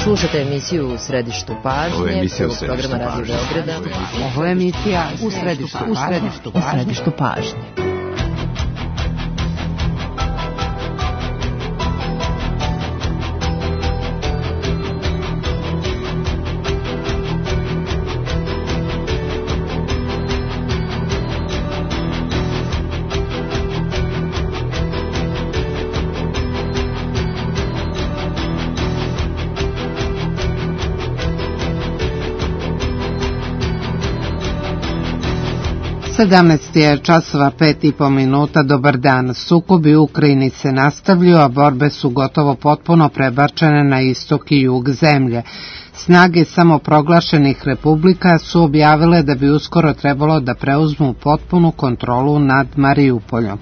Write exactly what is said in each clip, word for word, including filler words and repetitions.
Slušate emisiju U središtu pažnje. Ovo je emisija U središtu programa Radio Beograda. Ovo je emisija U središtu pažnje. U središtu pažnje. sedamnaest je časova pet i po minuta, dobar dan. Sukobi u Ukrajini se nastavljaju, a borbe su gotovo potpuno prebačene na istok i jug zemlje. Snage samoproglašenih republika su objavile da bi uskoro trebalo da preuzmu potpunu kontrolu nad Mariupoljom.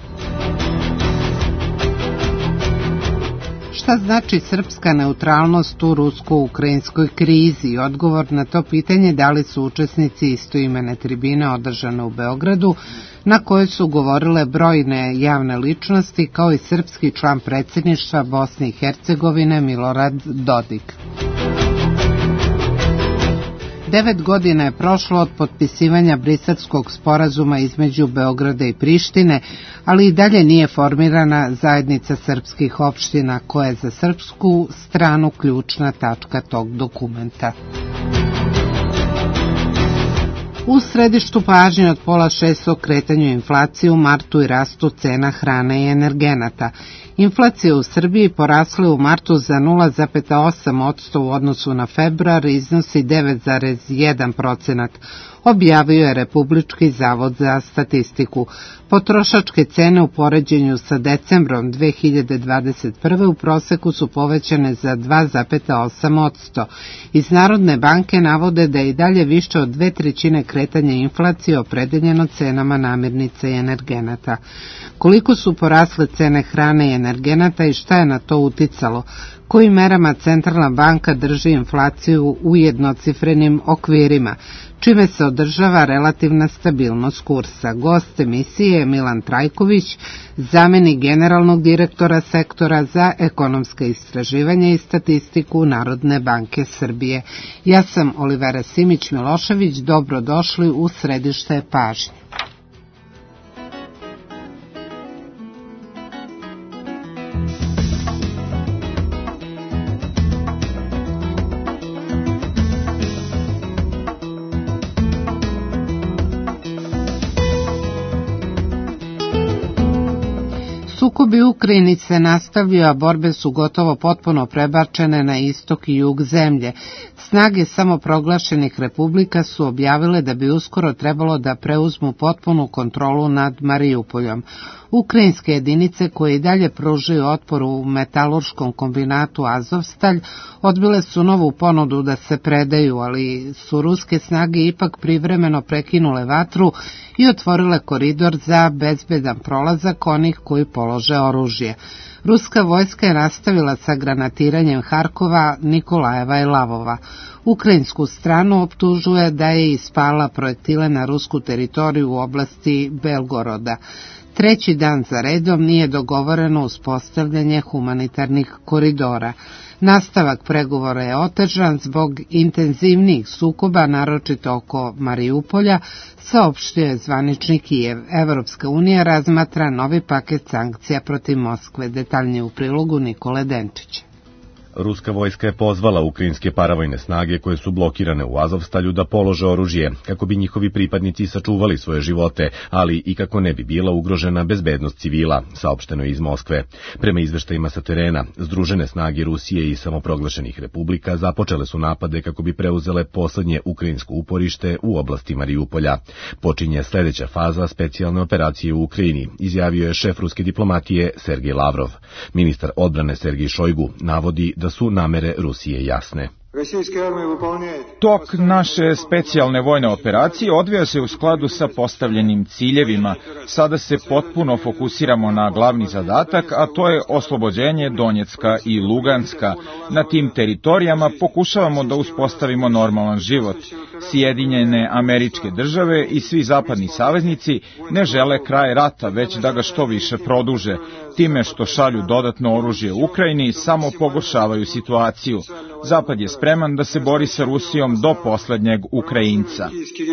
Šta znači srpska neutralnost u rusko-ukrajinskoj krizi? Odgovor na to pitanje dali su učesnici istoimene tribine održane u Beogradu, na kojoj su govorile brojne javne ličnosti, kao i srpski član predsjedništva Bosne i Hercegovine Milorad Dodik. Devet godina je prošlo od potpisivanja Briselskog sporazuma između Beograda i Prištine, ali i dalje nije formirana zajednica srpskih opština, koja je za srpsku stranu ključna tačka tog dokumenta. U središtu pažnje od pola šest o kretanju inflacije u martu i rastu cena hrane i energenata. Inflacija u Srbiji porasla je u martu za nula zarez osam posto u odnosu na februar i iznosi devet zarez jedan procenat, objavio je Republički zavod za statistiku. Potrošačke cene u poređenju sa decembrom dve hiljade dvadeset prve. u proseku su povećane za dva zarez osam posto. Iz Narodne banke navode da je i dalje više od dve trećine kretanja inflacije opredeljeno cenama namirnica i energenata. Koliko su porasle cene hrane i energenata i šta je na to uticalo? Kojim merama Centralna banka drži inflaciju u jednocifrenim okvirima? Čime se održava relativna stabilnost kursa? Gost emisije je Milan Trajković, zamenik generalnog direktora sektora za ekonomska istraživanja i statistiku Narodne banke Srbije. Ja sam Olivera Simić-Milošević, dobrodošli u središte pažnje. Sukobi u Ukrajini se nastavljaju, a borbe su gotovo potpuno prebačene na istok i jug zemlje. Snage samoproglašenih republika su objavile da bi uskoro trebalo da preuzmu potpunu kontrolu nad Mariupoljom. Ukrajinske jedinice koje i dalje pružaju otpor u metalurškom kombinatu Azovstalj odbile su novu ponudu da se predaju, ali su ruske snage ipak privremeno prekinule vatru i otvorile koridor za bezbedan prolazak onih koji polože oružje. Ruska vojska je nastavila sa granatiranjem Harkova, Nikolajeva i Lavova. Ukrajinsku stranu optužuje da je ispala projektile na rusku teritoriju u oblasti Belgoroda. Treći dan za redom nije dogovoreno uspostavljanje humanitarnih koridora. Nastavak pregovora je otežan zbog intenzivnijih sukoba, naročito oko Mariupolja, saopštio je zvanični Kijev. Evropska unija razmatra novi paket sankcija protiv Moskve. Detaljnije u prilogu Nikole Denčića. Ruska vojska je pozvala ukrajinske paravojne snage koje su blokirane u Azovstalju da polože oružje, kako bi njihovi pripadnici sačuvali svoje živote, ali i kako ne bi bila ugrožena bezbednost civila, saopšteno je iz Moskve. Prema izveštajima sa terena, združene snage Rusije i samoproglašenih republika započele su napade kako bi preuzele poslednje ukrajinsko uporište u oblasti Mariupolja. Počinje sledeća faza specijalne operacije u Ukrajini, izjavio je šef ruske diplomatije Sergej Lavrov. Ministar odbrane Sergej Šojgu navodi da su namere Rusije jasne. Tok naše specijalne vojne operacije odvija se u skladu sa postavljenim ciljevima. Sada se potpuno fokusiramo na glavni zadatak, a to je oslobođenje Donjecka i Luganska. Na tim teritorijama pokušavamo da uspostavimo normalan život. Sjedinjene Američke Države i svi zapadni saveznici ne žele kraj rata, već da ga što više produže. Time što šalju dodatno oružje Ukrajini, samo pogoršavaju situaciju. Zapad je spreman da se bori sa Rusijom do poslednjeg Ukrajinca.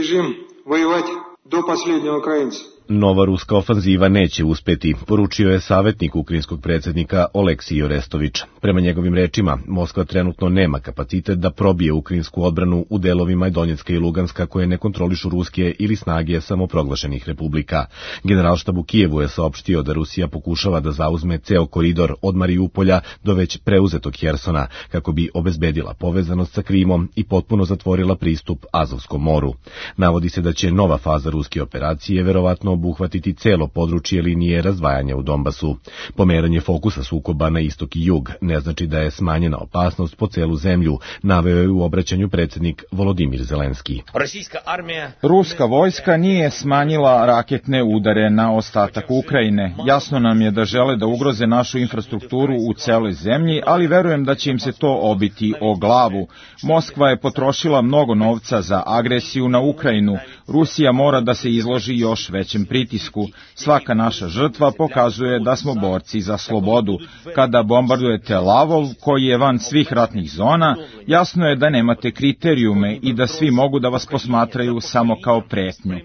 Nova ruska ofanziva neće uspeti, poručio je savjetnik ukrajinskog predsjednika Oleksij Orestović. Prema njegovim rečima, Moskva trenutno nema kapacitet da probije ukrajinsku odbranu u delovima Donjecka i Luganska koje ne kontrolišu ruske ili snage samoproglašenih republika. Generalštab u Kijevu je saopštio da Rusija pokušava da zauzme ceo koridor od Mariupolja do već preuzetog Hersona kako bi obezbedila povezanost sa Krimom i potpuno zatvorila pristup Azovskom moru. Navodi se da će nova faza ruske operacije verovatno obuhvatiti celo područje linije razdvajanja u Donbasu. Pomeranje fokusa sukoba na istok i jug ne znači da je smanjena opasnost po celu zemlju, naveo je u obraćanju predsjednik Volodimir Zelenski. Ruska vojska nije smanjila raketne udare na ostatak Ukrajine. Jasno nam je da žele da ugroze našu infrastrukturu u celoj zemlji, ali verujem da će im se to obiti o glavu. Moskva je potrošila mnogo novca za agresiju na Ukrajinu. Rusija mora da se izloži još većem pritisku. Svaka naša žrtva pokazuje da smo borci za slobodu. Kada bombardujete Lavov, koji je van svih ratnih zona, jasno je da nemate kriterijume i da svi mogu da vas posmatraju samo kao pretnju.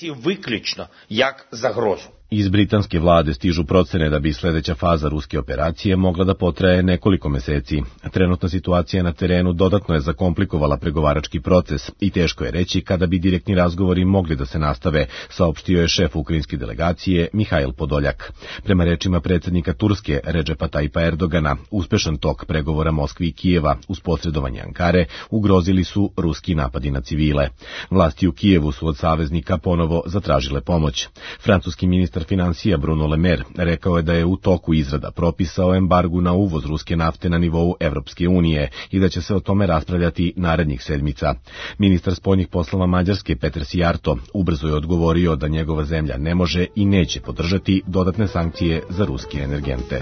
Iz britanske vlade stižu procene da bi sledeća faza ruske operacije mogla da potraje nekoliko meseci. Trenutna situacija na terenu dodatno je zakomplikovala pregovarački proces i teško je reći kada bi direktni razgovori mogli da se nastave, saopštio je šef ukrajinske delegacije Mihail Podoljak. Prema rečima predsjednika Turske Redžepa Tajipa Erdogana, uspešan tok pregovora Moskvi i Kijeva uz posredovanje Ankare ugrozili su ruski napadi na civile. Vlasti u Kijevu su od saveznika ponovo zatražile pomoć. Francuski ministar finansija Bruno Le Maire rekao je da je u toku izrada propisa o embargu na uvoz ruske nafte na nivou Evropske unije i da će se o tome raspravljati narednih sedmica. Ministar spoljnih poslova Mađarske Peter Sijarto ubrzo je odgovorio da njegova zemlja ne može i neće podržati dodatne sankcije za ruske energente.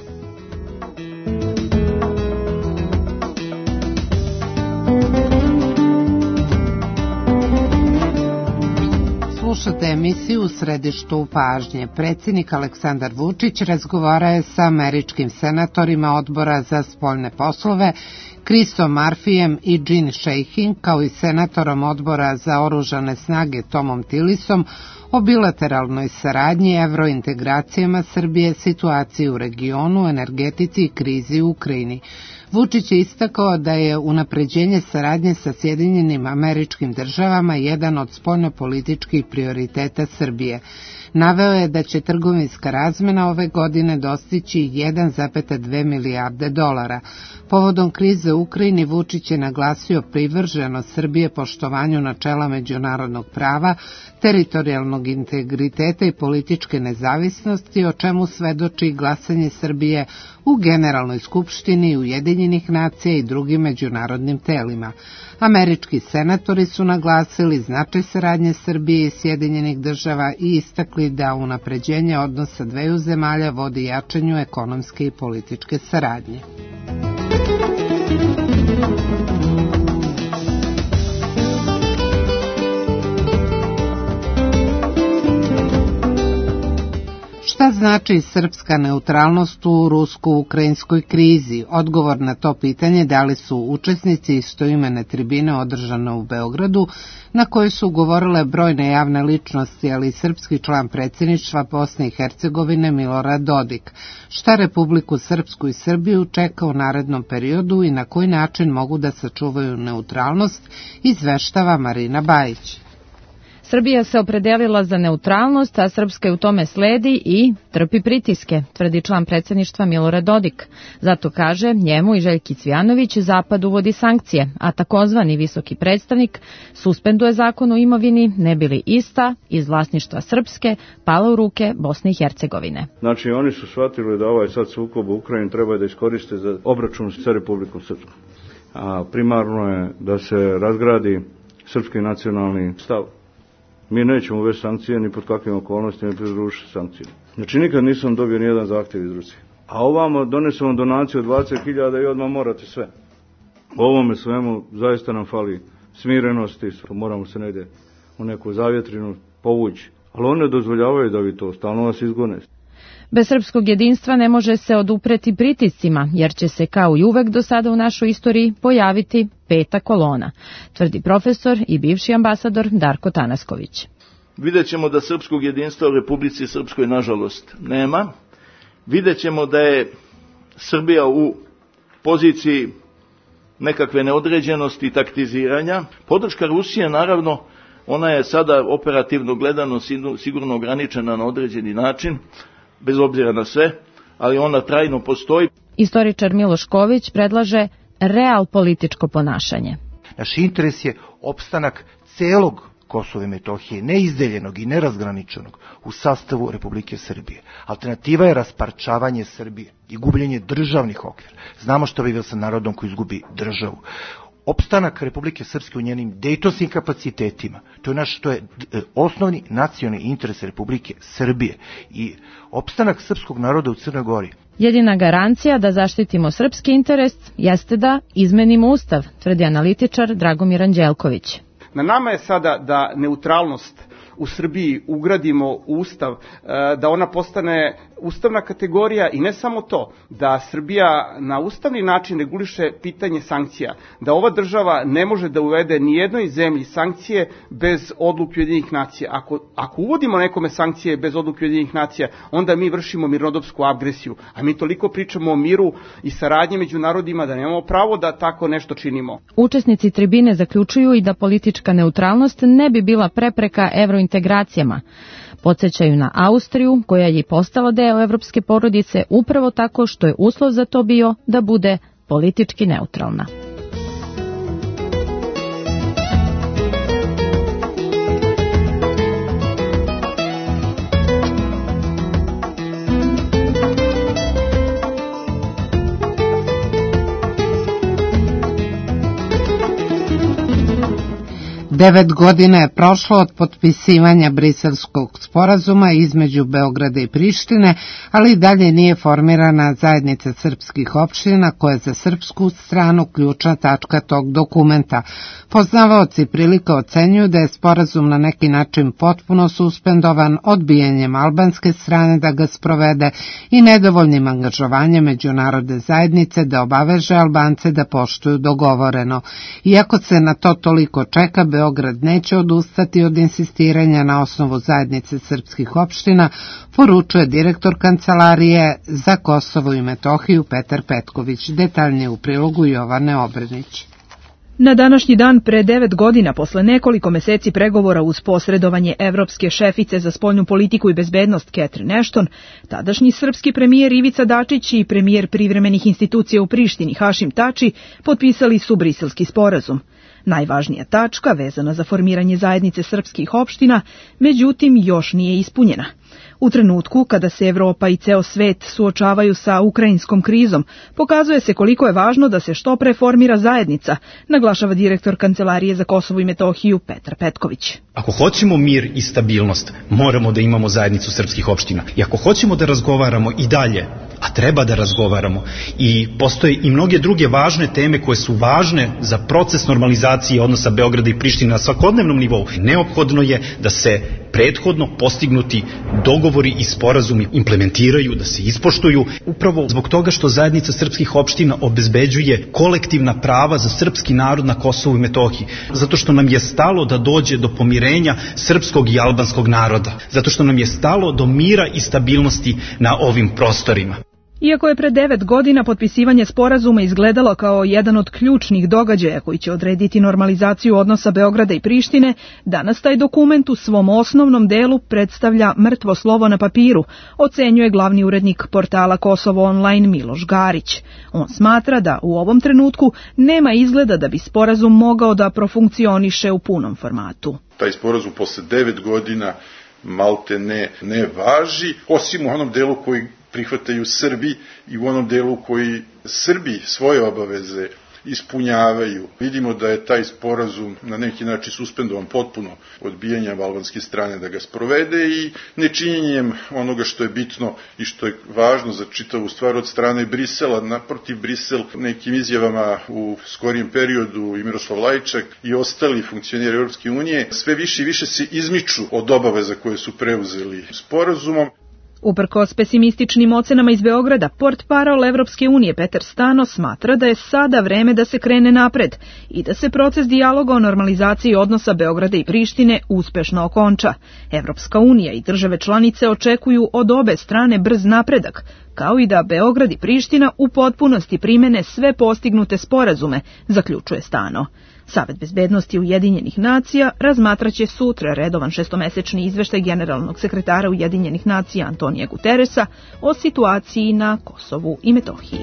Slušate emisiju U središtu pažnje. Predsjednik Aleksandar Vučić razgovara je sa američkim senatorima Odbora za spoljne poslove Chrisom Murphyjem i Jean Shaheen, kao i senatorom Odbora za oružane snage Tomom Tilisom o bilateralnoj saradnji, evrointegracijama Srbije, situaciji u regionu, energetici i krizi u Ukrajini. Vučić je istakao da je unapređenje saradnje sa Sjedinjenim Američkim Državama jedan od spoljnopolitičkih prioriteta Srbije. Naveo je da će trgovinska razmena ove godine dostići jedan zarez dve milijarde dolara. Povodom krize u Ukrajini Vučić je naglasio privrženost Srbije poštovanju načela međunarodnog prava, teritorijalnog integriteta i političke nezavisnosti, o čemu svedoči glasanje Srbije u Generalnoj skupštini Ujedinjenih nacija i drugim međunarodnim telima. Američki senatori su naglasili značaj saradnje Srbije i Sjedinjenih država i istakli da unapređenje odnosa dveju zemalja vodi jačanju ekonomske i političke saradnje. Šta znači srpska neutralnost u rusko-ukrajinskoj krizi? Odgovor na to pitanje dali su učesnici istoimene tribine održane u Beogradu, na kojoj su govorile brojne javne ličnosti, ali i srpski član predsjedništva Bosne i Hercegovine Milorad Dodik. Šta Republiku Srpsku i Srbiju čeka u narednom periodu i na koji način mogu da sačuvaju neutralnost, izveštava Marina Bajić. Srbija se opredelila za neutralnost, a Srpska je u tome sledi i trpi pritiske, tvrdi član predsjedništva Milorad Dodik. Zato kaže, njemu i Željki Cvijanović Zapad uvodi sankcije, a takozvani visoki predstavnik suspenduje zakon o imovini, ne bili ista iz vlasništva Srpske pala u ruke Bosne i Hercegovine. Znači, oni su shvatili da ovaj sad sukob u Ukrajini treba da iskoriste za obračun sa Republikom Srpskom. A primarno je da se razgradi srpski nacionalni stav. Mi nećemo uvesti sankcije ni pod kakvim okolnostima ni pridružiti sankcije. Znači nikad nisam dobio nijedan zahtjev iz Rusije. A ovamo donesu vam donaciju od dvadeset hiljada i odmah morate sve. Ovome svemu zaista nam fali smirenosti, moramo se negde u neku zavjetrinu povući, ali one dozvoljavaju da vi to stalno vas izgone. Bez srpskog jedinstva ne može se odupreti pritiscima, jer će se kao i uvek do sada u našoj istoriji pojaviti peta kolona, tvrdi profesor i bivši ambasador Darko Tanasković. Vidjet ćemo da srpskog jedinstva u Republici Srpskoj nažalost nema. Vidjet ćemo da je Srbija u poziciji nekakve neodređenosti i taktiziranja. Podrška Rusije, naravno, ona je sada operativno gledano sigurno ograničena na određeni način, bez obzira na sve, ali ona trajno postoji. Istoričar Miloš Ković predlaže real političko ponašanje. Naš interes je opstanak celog Kosova i Metohije, neizdeljenog i nerazgraničenog u sastavu Republike Srbije. Alternativa je rasparčavanje Srbije i gubljenje državnih okvira. Znamo što bi bilo sa narodom koji izgubi državu. Opstanak Republike Srpske u njenim dejtonskim kapacitetima, to je naš, to je osnovni nacionalni interes Republike Srbije i opstanak srpskog naroda u Crnoj Gori. Jedina garancija da zaštitimo srpski interes jeste da izmenimo ustav, tvrdi analitičar Dragomir Anđelković. Na nama je sada da neutralnost u Srbiji ugradimo u ustav, da ona postane ustavna kategorija i ne samo to, da Srbija na ustavni način reguliše pitanje sankcija, da ova država ne može da uvede ni jednoj zemlji sankcije bez odluke Ujedinjenih nacija. Ako, ako uvodimo nekome sankcije bez odluke Ujedinjenih nacija, onda mi vršimo mirnodopsku agresiju, a mi toliko pričamo o miru i saradnji među narodima da nemamo pravo da tako nešto činimo. Učesnici tribine zaključuju i da politička neutralnost ne bi bila prepreka evrointegracijama. Podsjećaju na Austriju, koja je postala deo evropske porodice upravo tako što je uslov za to bio da bude politički neutralna. Devet godina je prošlo od potpisivanja Briselskog sporazuma između Beograda i Prištine, ali i dalje nije formirana zajednica srpskih opština koja je za srpsku stranu ključna tačka tog dokumenta. Poznavaoci prilika ocenjuju da je sporazum na neki način potpuno suspendovan odbijanjem albanske strane da ga sprovede i nedovoljnim angažovanjem međunarodne zajednice da obaveže Albance da poštuju dogovoreno. Iako se na to toliko čeka, Beograd neće odustati od insistiranja na osnovu zajednice srpskih opština, poručuje direktor Kancelarije za Kosovo i Metohiju Petar Petković. Detaljnije u prilogu Jovane Obrenić. Na današnji dan pre devet godina, posle nekoliko meseci pregovora uz posredovanje evropske šefice za spoljnu politiku i bezbednost Catherine Ashton, tadašnji srpski premijer Ivica Dačić i premijer privremenih institucija u Prištini Hašim Tači potpisali su Briselski sporazum. Najvažnija tačka, vezana za formiranje zajednice srpskih opština, međutim još nije ispunjena. U trenutku kada se Evropa i ceo svet suočavaju sa ukrajinskom krizom, pokazuje se koliko je važno da se što pre formira zajednica, naglašava direktor Kancelarije za Kosovo i Metohiju Petar Petković. Ako hoćemo mir i stabilnost, moramo da imamo zajednicu srpskih opština. I ako hoćemo da razgovaramo i dalje, a treba da razgovaramo, i postoje i mnoge druge važne teme koje su važne za proces normalizacije odnosa Beograda i Prištine na svakodnevnom nivou, neophodno je da se prethodno postignuti dogovori i sporazumi implementiraju, da se ispoštuju, upravo zbog toga što zajednica srpskih opština obezbeđuje kolektivna prava za srpski narod na Kosovu i Metohiji, zato što nam je stalo da dođe do pomirenja srpskog i albanskog naroda, zato što nam je stalo do mira i stabilnosti na ovim prostorima. Iako je pre devet godina potpisivanje sporazuma izgledalo kao jedan od ključnih događaja koji će odrediti normalizaciju odnosa Beograda i Prištine, danas taj dokument u svom osnovnom delu predstavlja mrtvo slovo na papiru, ocenjuje glavni urednik portala Kosovo online Miloš Garić. On smatra da u ovom trenutku nema izgleda da bi sporazum mogao da profunkcioniše u punom formatu. Taj sporazum posle devet godina malte ne, ne važi, osim u onom delu koji prihvataju Srbi i u onom delu koji Srbi svoje obaveze ispunjavaju. Vidimo da je taj sporazum na neki način suspendovan potpuno odbijanjem albanske strane da ga sprovede i nečinjenjem onoga što je bitno i što je važno za čitavu stvar od strane Brisela. Naprotiv, Brisel nekim izjavama u skorijem periodu i Miroslav Lajčak i ostali funkcioneri Europske unije sve više i više se izmiču od obaveza koje su preuzeli sporazumom. Uprkos pesimističnim ocenama iz Beograda, portparol Evropske unije Petar Stano smatra da je sada vreme da se krene napred i da se proces dijaloga o normalizaciji odnosa Beograda i Prištine uspešno okonča. Evropska unija i države članice očekuju od obe strane brz napredak, kao i da Beograd i Priština u potpunosti primene sve postignute sporazume, zaključuje Stano. Savet bezbednosti Ujedinjenih nacija razmatraće sutra redovan šestomesečni izveštaj generalnog sekretara Ujedinjenih nacija Antonija Guteresa o situaciji na Kosovu i Metohiji.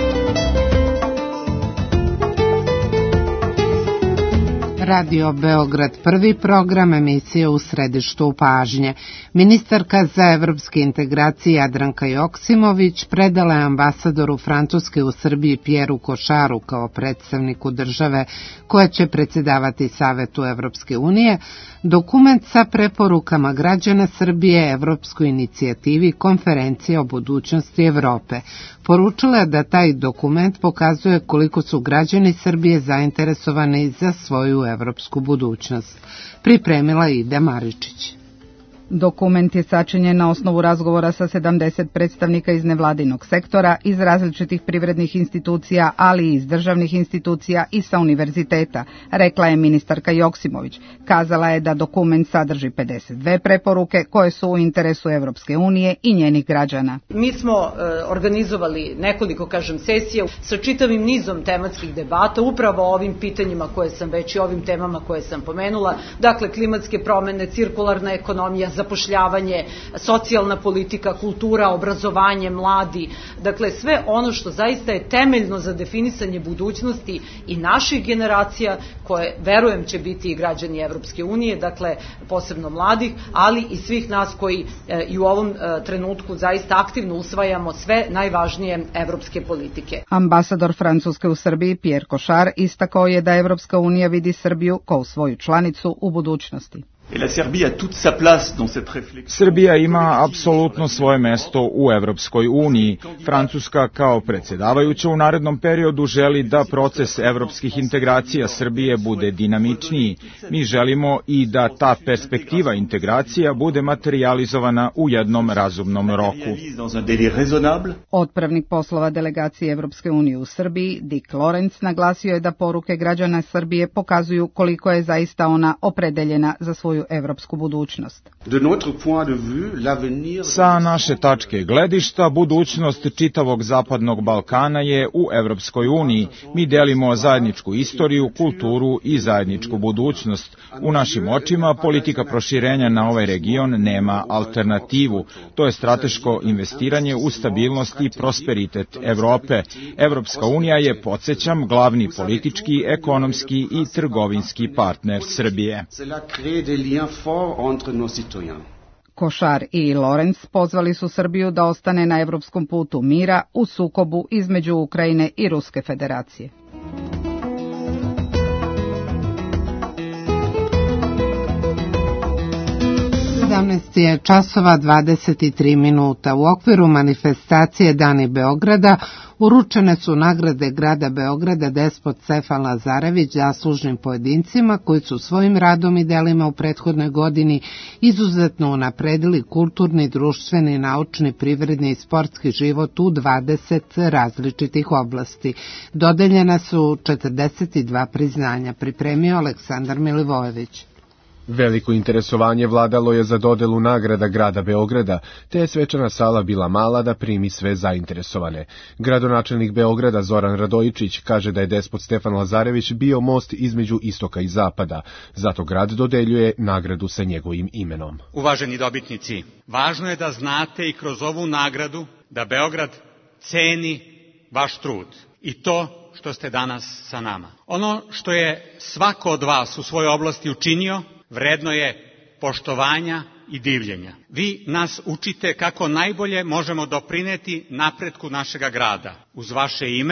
Radio Beograd, prvi program, emisije U središtu pažnje. Ministarka za evropske integracije Jadranka Joksimović predala je ambasadoru Francuske u Srbiji Pieru Košaru kao predstavniku države koja će predsjedavati Savetu Evropske unije dokument sa preporukama građana Srbije Evropskoj inicijativi Konferencije o budućnosti Evrope. Poručila je da taj dokument pokazuje koliko su građani Srbije zainteresovani za svoju evropsku budućnost. Pripremila Ida Maričić. Dokument je sačinjen na osnovu razgovora sa sedamdeset predstavnika iz nevladinog sektora, iz različitih privrednih institucija, ali i iz državnih institucija i sa univerziteta, rekla je ministarka Joksimović. Kazala je da dokument sadrži pedeset dve preporuke koje su u interesu Evropske unije i njenih građana. Mi smo e, organizovali nekoliko, kažem, sesija sa čitavim nizom tematskih debata, upravo o ovim pitanjima koje sam već i ovim temama koje sam pomenula, dakle klimatske promene, cirkularna ekonomija, zapošljavanje, socijalna politika, kultura, obrazovanje, mladi, dakle sve ono što zaista je temeljno za definisanje budućnosti i naših generacija, koje verujem će biti i građani Evropske unije, dakle posebno mladih, ali i svih nas koji e, i u ovom e, trenutku zaista aktivno usvajamo sve najvažnije evropske politike. Ambasador Francuske u Srbiji Pierre Košar istakao je da Evropska unija vidi Srbiju kao svoju članicu u budućnosti. Srbija ima apsolutno svoje mesto u Evropskoj uniji. Francuska kao predsjedavajuća u narednom periodu želi da proces evropskih integracija Srbije bude dinamičniji. Mi želimo i da ta perspektiva integracija bude materijalizovana u jednom razumnom roku. Otpravnik poslova delegacije Evropske unije u Srbiji, Dick Lorenz, naglasio je da poruke građana Srbije pokazuju koliko je zaista ona opredeljena za svoju evropsku budućnost. Sa naše tačke gledišta, budućnost čitavog Zapadnog Balkana je u Evropskoj uniji. Mi delimo zajedničku istoriju, kulturu i zajedničku budućnost. U našim očima politika proširenja na ovaj region nema alternativu. To je strateško investiranje u stabilnost i prosperitet Evrope. Evropska unija je, podsjećam, glavni politički, ekonomski i trgovinski partner Srbije. Košar i Lorenz pozvali su Srbiju da ostane na evropskom putu mira u sukobu između Ukrajine i Ruske federacije. sedamnaest je časova dvadeset tri minuta. U okviru manifestacije Dani Beograda uručene su nagrade grada Beograda Despot Stefan Lazarević zaslužnim pojedincima koji su svojim radom i delima u prethodnoj godini izuzetno unapredili kulturni, društveni, naučni, privredni i sportski život u dvadeset različitih oblasti. Dodeljena su četrdeset dva priznanja, pripremio Aleksandar Milivojević. Veliko interesovanje vladalo je za dodelu nagrada grada Beograda, te je svečana sala bila mala da primi sve zainteresovane. Gradonačelnik Beograda Zoran Radojičić kaže da je despot Stefan Lazarević bio most između istoka i zapada, zato grad dodeljuje nagradu sa njegovim imenom. Uvaženi dobitnici, važno je da znate i kroz ovu nagradu da Beograd ceni vaš trud i to što ste danas sa nama. Ono što je svako od vas u svojoj oblasti učinio, vredno je poštovanja i divljenja. Vi nas učite kako najbolje možemo doprineti napretku našega grada. Uz vaše ime,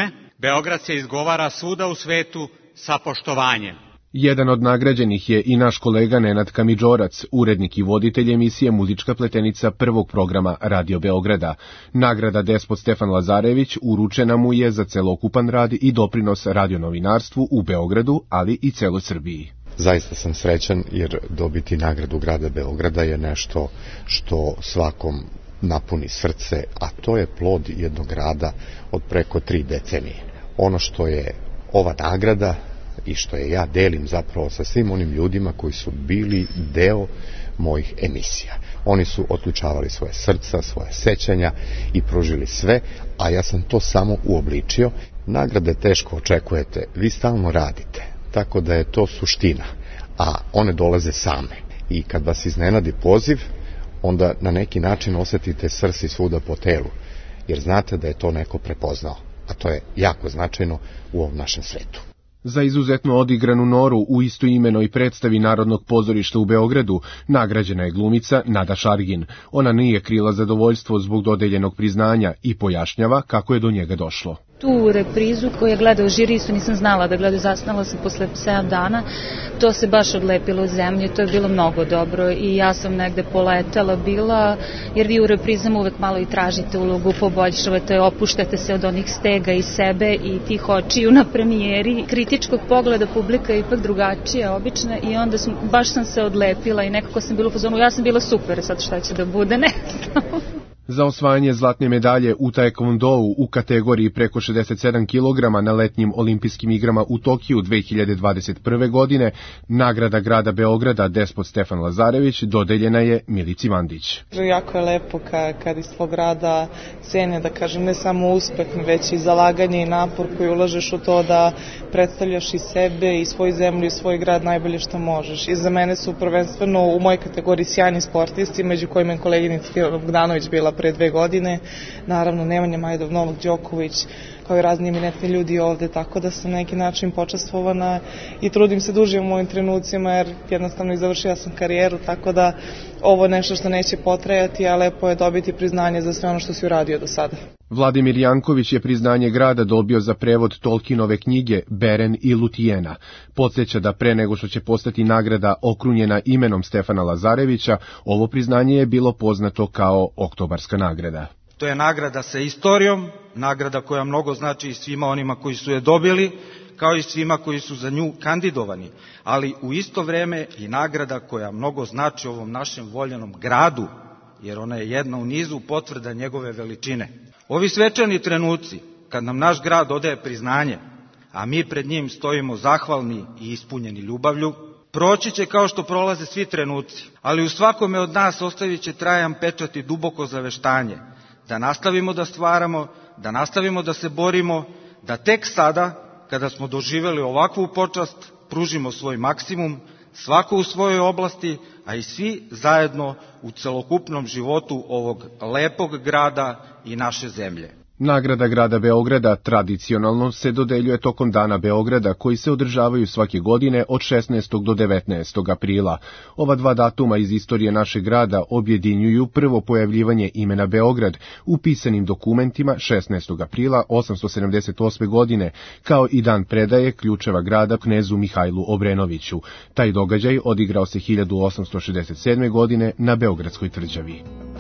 Beograd se izgovara svuda u svetu sa poštovanjem. Jedan od nagrađenih je i naš kolega Nenad Kamidžorac, urednik i voditelj emisije Muzička pletenica prvog programa Radio Beograda. Nagrada Despot Stefan Lazarević uručena mu je za celokupan rad i doprinos radionovinarstvu u Beogradu, ali i celoj Srbiji. Zaista sam srećan jer dobiti nagradu grada Beograda je nešto što svakom napuni srce, a to je plod jednog rada od preko tri decenije. Ono što je ova nagrada i što je ja delim zapravo sa svim onim ljudima koji su bili deo mojih emisija. Oni su otključavali svoje srca, svoje sećanja i pružili sve, a ja sam to samo uobličio. Nagrade teško očekujete, vi stalno radite, tako da je to suština, a one dolaze same. I kad vas iznenadi poziv, onda na neki način osetite srce svuda po telu, jer znate da je to neko prepoznao, a to je jako značajno u ovom našem svetu. Za izuzetno odigranu Noru u istoimenoj predstavi Narodnog pozorišta u Beogradu nagrađena je glumica Nada Šargin. Ona nije krila zadovoljstvo zbog dodeljenog priznanja i pojašnjava kako je do njega došlo. Tu reprizu koju je gledao žiri, isto nisam znala da gledao, zasnala sam posle sedam dana, to se baš odlepilo u zemlji, to je bilo mnogo dobro i ja sam negde poletela bila, jer vi u reprizama uvek malo i tražite ulogu, poboljšavate, opuštate se od onih stega i sebe i tih očiju na premijeri. Kritičkog pogleda publika je ipak drugačija, obična i onda sam, baš sam se odlepila i nekako sam bila u fazonu, ja sam bila super, sad šta će da bude, ne znam. Za osvajanje zlatne medalje u taekwondo u kategoriji preko šezdeset sedam kilograma na letnjim olimpijskim igrama u Tokiju dve hiljade dvadeset prve. godine nagrada grada Beograda Despot Stefan Lazarević dodeljena je Milici Mandić. Jako je lepo kad iz svog rada cene, da kažem, ne samo uspeh, već i zalaganje i napor koji ulažeš u to da predstavljaš i sebe i svoju zemlju i svoj grad najbolje što možeš. I za mene su prvenstveno u mojoj kategoriji sjajni sportisti, među kojima je koleginica Bogdanović bila pre dve godine, naravno Nemanja Majdov, Novak Đoković, kao i razni eminentni ljudi ovde, tako da sam na neki način počastvovana i trudim se duže u mojim trenucima, jer jednostavno i završila sam karijeru, tako da ovo je nešto što neće potrajati, a lepo je dobiti priznanje za sve ono što si uradio do sada. Vladimir Janković je priznanje grada dobio za prevod Tolkienove knjige Beren i Lutijena. Podsjeća da pre nego što će postati nagrada okrunjena imenom Stefana Lazarevića, ovo priznanje je bilo poznato kao Oktobarska nagrada. To je nagrada sa istorijom, nagrada koja mnogo znači i svima onima koji su je dobili, kao i svima koji su za nju kandidovani, ali u isto vreme i nagrada koja mnogo znači ovom našem voljenom gradu, jer ona je jedna u nizu potvrda njegove veličine. Ovi svečani trenuci, kad nam naš grad odaje priznanje, a mi pred njim stojimo zahvalni i ispunjeni ljubavlju, proći će kao što prolaze svi trenuci, ali u svakome od nas ostavit će trajan pečat i duboko zaveštanje, da nastavimo da stvaramo, da nastavimo da se borimo, da tek sada, kada smo doživeli ovakvu počast, pružimo svoj maksimum, svako u svojoj oblasti, a i svi zajedno u celokupnom životu ovog lepog grada i naše zemlje. Nagrada grada Beograda tradicionalno se dodeljuje tokom Dana Beograda, koji se održavaju svake godine od šesnaestog do devetnaestog aprila. Ova dva datuma iz istorije našeg grada objedinjuju prvo pojavljivanje imena Beograd u pisanim dokumentima šesnaestog aprila osamsto sedamdeset osme. godine, kao i dan predaje ključeva grada knezu Mihajlu Obrenoviću. Taj događaj odigrao se hiljadu osamsto šezdeset sedme. godine na Beogradskoj tvrđavi.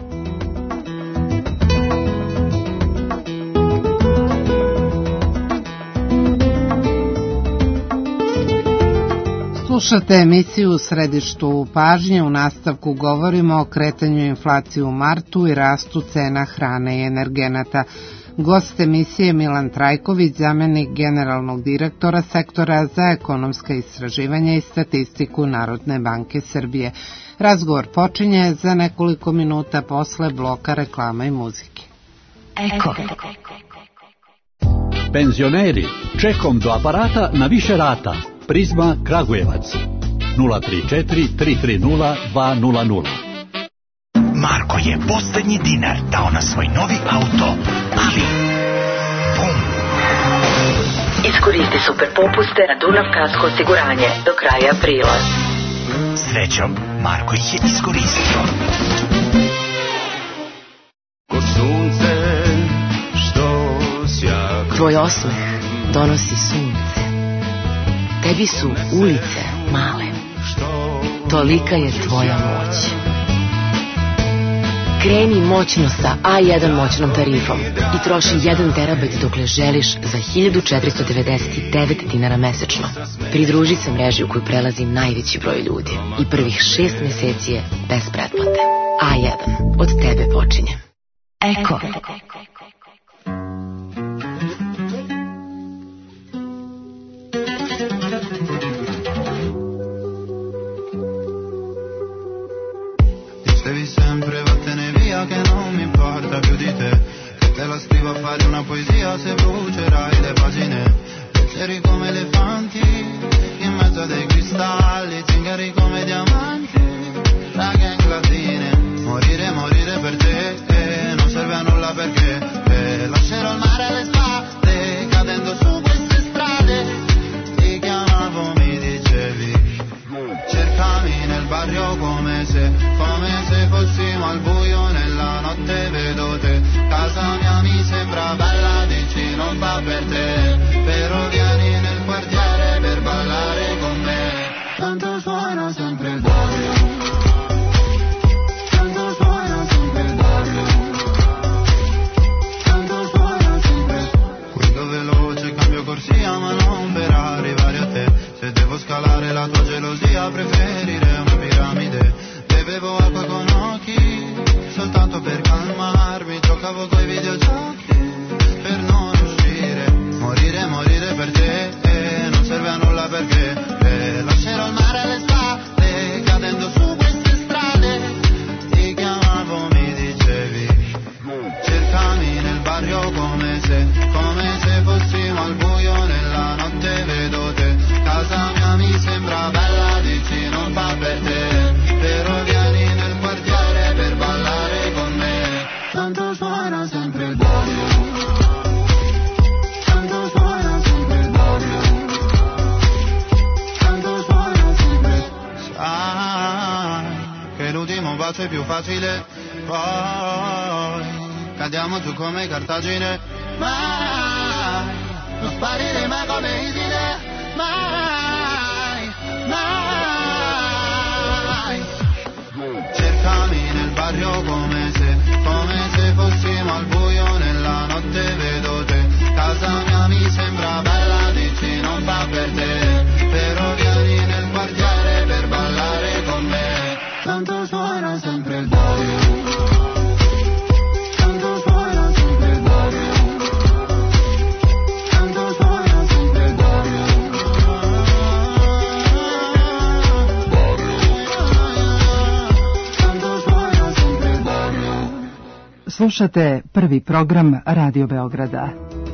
Slušate emisiju U središtu pažnje. U nastavku govorimo o kretanju inflacije u martu i rastu cena hrane i energenata. Gost emisije Milan Trajković, zamenik generalnog direktora sektora za ekonomska istraživanja i statistiku Narodne banke Srbije. Razgovor počinje za nekoliko minuta posle bloka reklama i muzike. Eko. Penzioneri, čekom do aparata na više rata. Prizma Kragujevac nula tri četiri tri tri nula dva nula nula. Marko je poslednji dinar dao na svoj novi auto, ali bum! Iskoristi super popuste na Dunav kasko osiguranje do kraja aprila. Srećom, Marko ih je iskoristio. Ko sunce što sjak. Tvoj osmeh donosi sunce. Tebi su ulice male. Tolika je tvoja moć. Kreni moćno sa A jedan moćnom tarifom i troši jedan terabajt dokle želiš za hiljadu četiristo devedeset devet dinara mesečno. Pridruži se mreži u koju prelazi najveći broj ljudi i prvih šest meseci je bez pretplate. A jedan. Od tebe počinje. Eko. Dicevi sempre vattene via che non mi importa più di te, che te la scrivo a fare una poesia se brucerai le pagine. Leggeri come elefanti in mezzo a dei cristalli, zingari come diamanti, la gang latine. Morire, morire per te, eh, non serve a nulla perché eh, lascerò il mare alle spalle, cadendo su queste strade. Ti chiamavo, mi dicevi, cercami nel barrio come se, come se fossimo al buio nella notte, vedo te. Casa mia mi sembra bella, dici non va per te, però vieni nel quartiere per ballare con me. Tanto suona sempre il barrio. Ma non per arrivare a te. Se devo scalare la tua gelosia preferirei una piramide. Bevevo acqua con occhi soltanto per calmarmi, giocavo coi videogiochi per non uscire. Morire, morire per te, eh, non serve a nulla perché eh, lascerò il mare alle spalle, cadendo su queste strade. Ti chiamavo, mi dicevi, cercami nel barrio come se, come se fossimo al buio nella notte, vedo te. Casa mia mi sembra bella, dici non va per te, però vieni nel quartiere per ballare con me. Tanto suona sempre il barrio. Tanto suona sempre il barrio. Tanto suona sempre. Sai che l'ultimo bacio è più facile, poi cadiamo giù come Cartagine. Mai non sparire mai come Iside, mai, mai. Cercami nel barrio come se, come se fossimo al buio nella notte, vedo te. Casa mia mi sembra bella, dici non va per te, però vieni nel quartiere per ballare con me. Tanto suona sempre il barrio. Slušate prvi program Radio Beograda.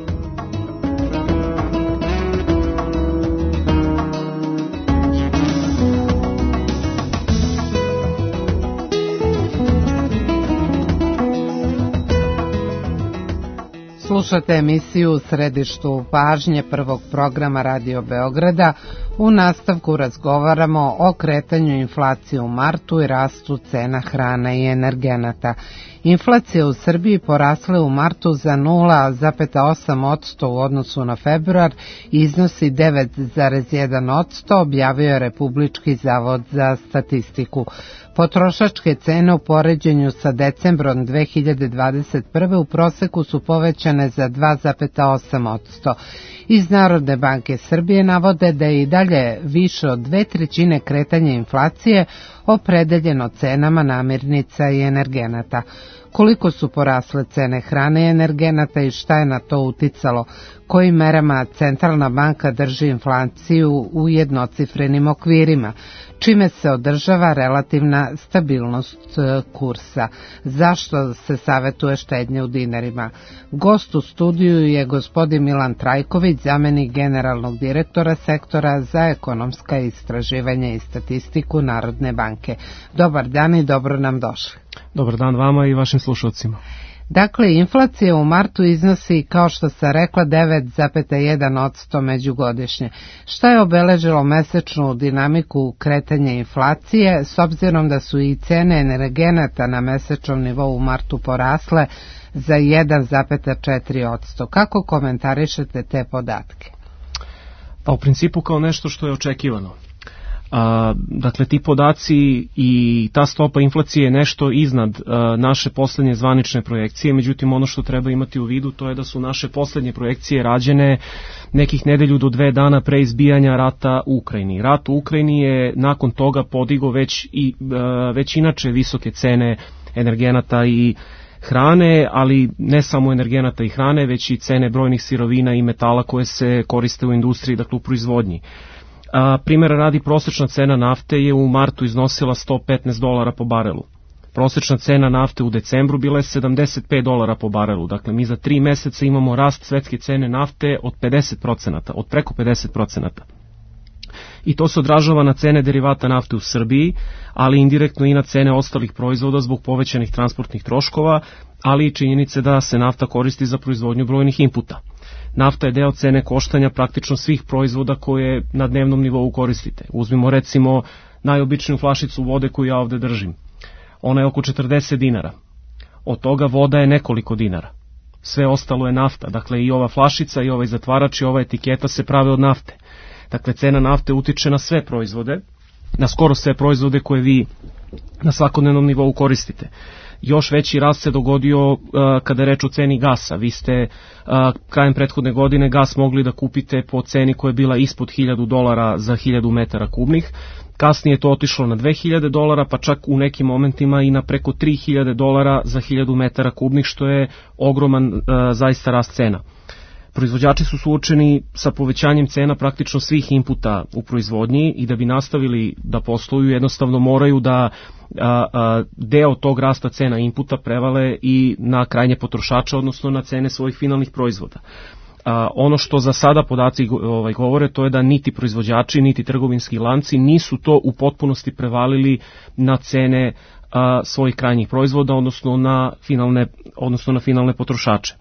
Slušate emisiju u središtu pažnje prvog programa Radio Beograda. U nastavku razgovaramo o kretanju inflacije u martu i rastu cena hrane i energenata. Inflacija u Srbiji porasla je u martu za nula zarez osam posto u odnosu na februar i iznosi devet zarez jedan posto, objavio je Republički zavod za statistiku. Potrošačke cene u poređenju sa decembrom dve hiljade dvadeset prve. u proseku su povećane za dva zarez osam posto. Iz Narodne banke Srbije navode da je i dalje više od dve trećine kretanja inflacije opredeljeno cenama namirnica i energenata. Koliko su porasle cene hrane i energenata i šta je na to uticalo? Kojim merama Centralna banka drži inflaciju u jednocifrenim okvirima? Čime se održava relativna stabilnost kursa? Zašto se savetuje štednje u dinarima? Gost u studiju je gospodin Milan Trajković, zamenik generalnog direktora sektora za ekonomska istraživanja i statistiku Narodne banke. Dobar dan i dobro nam došli. Dobar dan vama i vašim slušalcima. Dakle, inflacija u martu iznosi, kao što sam rekla, devet zarez jedan posto međugodišnje. Šta je obeležilo mesečnu dinamiku kretanja inflacije, s obzirom da su i cene energenata na mesečnom nivou u martu porasle za jedan zarez četiri posto? Kako komentarišete te podatke? Pa u principu kao nešto što je očekivano. A, dakle, ti podaci i ta stopa inflacije je nešto iznad a, naše poslednje zvanične projekcije, međutim ono što treba imati u vidu to je da su naše poslednje projekcije rađene nekih nedelju do dve dana pre izbijanja rata u Ukrajini. Rat u Ukrajini je nakon toga podigao već, i, a, već inače visoke cene energenata i hrane, ali ne samo energenata i hrane, već i cene brojnih sirovina i metala koje se koriste u industriji, dakle u proizvodnji. A, primjera radi, prosječna cena nafte je u martu iznosila sto petnaest dolara po barelu. Prosječna cena nafte u decembru bila je sedamdeset pet dolara po barelu. Dakle, mi za tri meseca imamo rast svetske cene nafte od pedeset procenata, od preko pedeset procenata. I to se odražava na cene derivata nafte u Srbiji, ali indirektno i na cene ostalih proizvoda zbog povećanih transportnih troškova, ali i činjenice da se nafta koristi za proizvodnju brojnih inputa. Nafta je deo cene koštanja praktično svih proizvoda koje na dnevnom nivou koristite. Uzmimo recimo najobičniju flašicu vode koju ja ovde držim. Ona je oko četrdeset dinara. Od toga voda je nekoliko dinara. Sve ostalo je nafta. Dakle, i ova flašica, i ovaj zatvarač, i ova etiketa se prave od nafte. Dakle, cena nafte utiče na sve proizvode, na skoro sve proizvode koje vi na svakodnevnom nivou koristite. Još veći rast se dogodio uh, kada je reč o ceni gasa. Vi ste uh, krajem prethodne godine gas mogli da kupite po ceni koja je bila ispod hiljadu dolara za hiljadu metara kubnih. Kasnije je to otišlo na dve hiljade dolara, pa čak u nekim momentima i na preko tri hiljade dolara za hiljadu metara kubnih, što je ogroman uh, zaista rast cena. Proizvođači su suočeni sa povećanjem cena praktično svih inputa u proizvodnji i da bi nastavili da posluju jednostavno moraju da a, a, deo tog rasta cena inputa prevale i na krajnje potrošača, odnosno na cene svojih finalnih proizvoda. A, ono što za sada podaci ovaj, govore, to je da niti proizvođači, niti trgovinski lanci nisu to u potpunosti prevalili na cene a, svojih krajnjih proizvoda, odnosno na finalne, odnosno na finalne potrošače.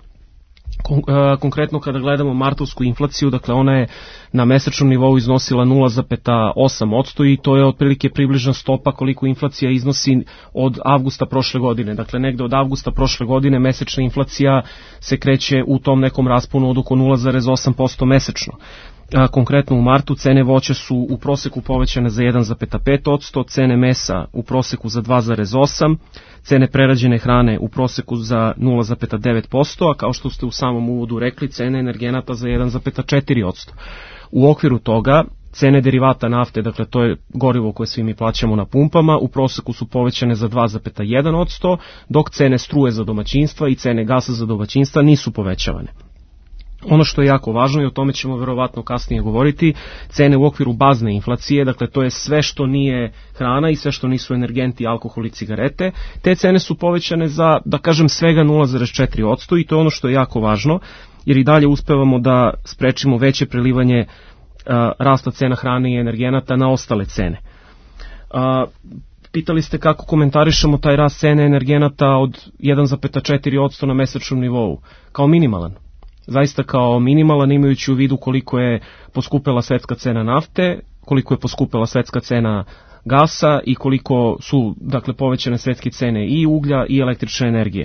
Konkretno kada gledamo martovsku inflaciju, dakle ona je na mesečnom nivou iznosila nula zarez osam posto i to je otprilike približna stopa koliko inflacija iznosi od avgusta prošle godine. Dakle, negde od avgusta prošle godine mesečna inflacija se kreće u tom nekom rasponu od oko nula zarez osam posto mesečno. Konkretno u martu cene voća su u proseku povećane za jedan zarez pet posto, cene mesa u proseku za dva zarez osam posto, cene prerađene hrane u proseku za nula zarez devet posto, a kao što ste u samom uvodu rekli, cene energenata za jedan zarez četiri posto. U okviru toga, cene derivata nafte, dakle to je gorivo koje svi mi plaćamo na pumpama, u proseku su povećane za dva zarez jedan posto, dok cene struje za domaćinstva i cene gasa za domaćinstva nisu povećavane. Ono što je jako važno i o tome ćemo verovatno kasnije govoriti, cene u okviru bazne inflacije, dakle to je sve što nije hrana i sve što nisu energenti, alkohol i cigarete, te cene su povećane za, da kažem, svega nula zarez četiri posto i to je ono što je jako važno, jer i dalje uspevamo da sprečimo veće prelivanje a, rasta cena hrane i energenata na ostale cene. A, pitali ste kako komentarišemo taj rast cene energenata od jedan zarez četiri posto na mesečnom nivou, kao minimalan. Zaista kao minimalan, imajući u vidu koliko je poskupela svetska cena nafte, koliko je poskupela svetska cena gasa i koliko su, dakle, povećane svetske cene i uglja i električne energije.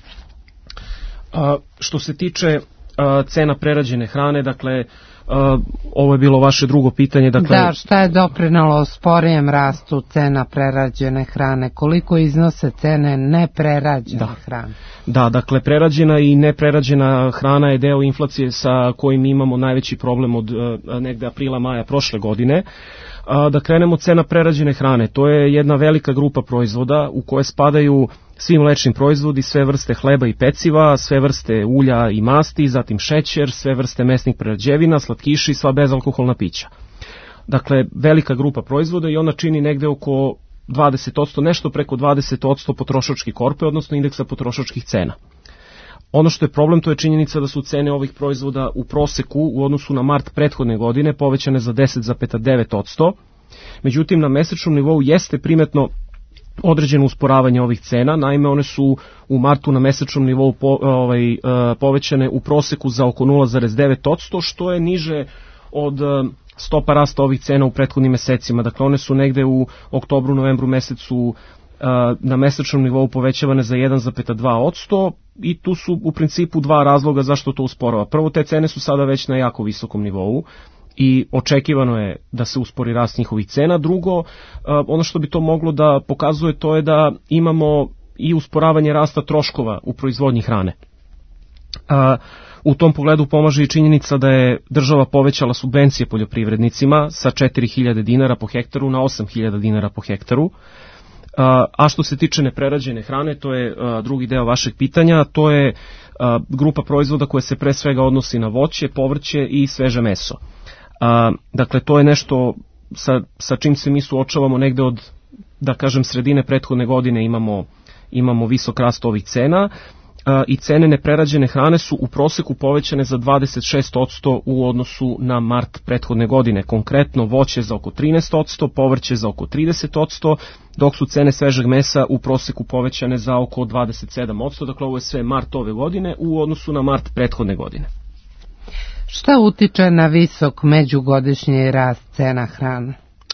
A, što se tiče a, cena prerađene hrane, dakle, a, ovo je bilo vaše drugo pitanje. Dakle, da, šta je doprinalo sporijem rastu cena prerađene hrane? Koliko iznose cene neprerađene da. hrane? Da, dakle, prerađena i neprerađena hrana je deo inflacije sa kojim imamo najveći problem od uh, negde aprila, maja prošle godine. Uh, da krenemo od cena prerađene hrane. To je jedna velika grupa proizvoda u koje spadaju svi mlečni proizvodi, sve vrste hleba i peciva, sve vrste ulja i masti, zatim šećer, sve vrste mesnih prerađevina, slatkiši i sva bezalkoholna pića. Dakle, velika grupa proizvoda i ona čini negde oko dvadeset posto, nešto preko dvadeset posto potrošačke korpe, odnosno indeksa potrošačkih cena. Ono što je problem, to je činjenica da su cene ovih proizvoda u proseku u odnosu na mart prethodne godine povećane za deset zarez devet posto. Međutim, na mesečnom nivou jeste primetno određeno usporavanje ovih cena. Naime, one su u martu na mesečnom nivou po, ovaj, povećane u proseku za oko nula zarez devet posto, što je niže od stopa rasta ovih cena u prethodnim mesecima. Dakle, one su negde u oktobru, novembru mesecu na mesečnom nivou povećavane za jedan zarez dva posto i tu su u principu dva razloga zašto to usporava. Prvo, te cene su sada već na jako visokom nivou i očekivano je da se uspori rast njihovih cena. Drugo, ono što bi to moglo da pokazuje, to je da imamo i usporavanje rasta troškova u proizvodnji hrane. U tom pogledu pomaže i činjenica da je država povećala subvencije poljoprivrednicima sa četiri hiljade dinara po hektaru na osam hiljada dinara po hektaru. A što se tiče neprerađene hrane, to je drugi deo vašeg pitanja, to je grupa proizvoda koja se pre svega odnosi na voće, povrće i sveže meso. Dakle, to je nešto sa, sa čim se mi suočavamo negde od, da kažem, sredine prethodne godine imamo, imamo visok rast ovih cena i cene neprerađene hrane su u proseku povećane za dvadeset šest posto u odnosu na mart prethodne godine. Konkretno voće za oko trinaest posto, povrće za oko trideset posto, dok su cene svežeg mesa u proseku povećane za oko dvadeset sedam posto. Dakle, ovo je sve mart ove godine u odnosu na mart prethodne godine. Šta utiče na visok međugodišnji rast cena hrane?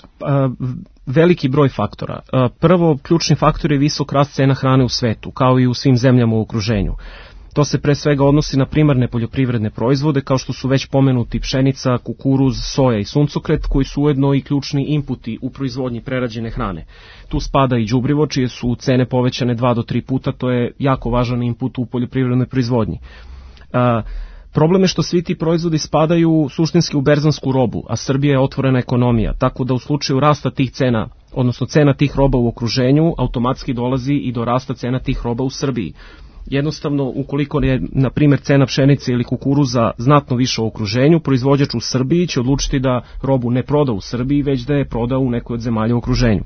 Veliki broj faktora. Prvo, ključni faktor je visok rast cena hrane u svetu, kao i u svim zemljama u okruženju. To se pre svega odnosi na primarne poljoprivredne proizvode, kao što su već pomenuti pšenica, kukuruz, soja i suncokret, koji su ujedno i ključni inputi u proizvodnji prerađene hrane. Tu spada i đubrivo, čije su cene povećane dva do tri puta, to je jako važan input u poljoprivrednoj proizvodnji. Problem je što svi ti proizvodi spadaju suštinski u berzansku robu, a Srbija je otvorena ekonomija, tako da u slučaju rasta tih cena, odnosno cena tih roba u okruženju, automatski dolazi i do rasta cena tih roba u Srbiji. Jednostavno, ukoliko je, na primjer, cena pšenice ili kukuruza znatno više u okruženju, proizvođač u Srbiji će odlučiti da robu ne proda u Srbiji, već da je proda u nekoj od zemalja u okruženju.